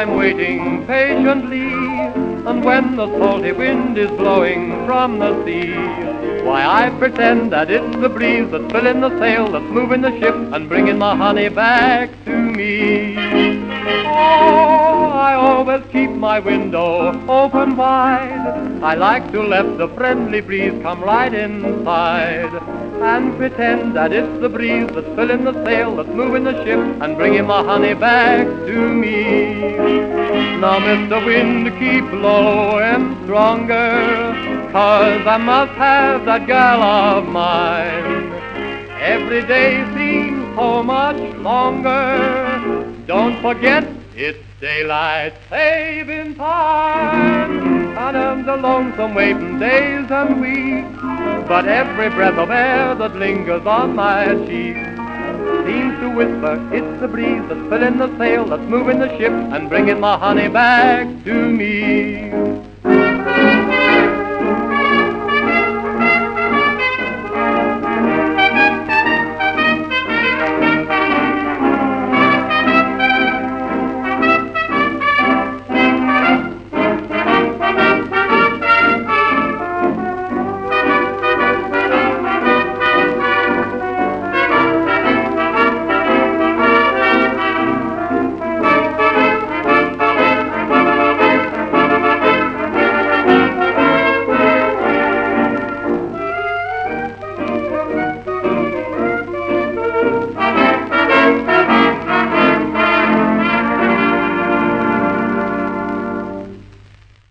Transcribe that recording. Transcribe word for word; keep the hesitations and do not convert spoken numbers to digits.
I'm waiting patiently, and when the salty wind is blowing from the sea, why I pretend that it's the breeze that's filling the sail, that's moving the ship and bringing my honey back to me. Oh, I always keep my window open wide. I like to let the friendly breeze come right inside, and pretend that it's the breeze that's filling the sail, that's moving the ship and bringing my honey back to me. Now, Mister Wind, keep blowing stronger, 'cause I must have that gal of mine. Every day seems so much longer. Don't forget, it's daylight saving time. And I'm the lonesome waiting days and weeks, but every breath of air that lingers on my cheek seems to whisper, it's the breeze that's filling the sail, that's moving the ship and bringing my honey back to me.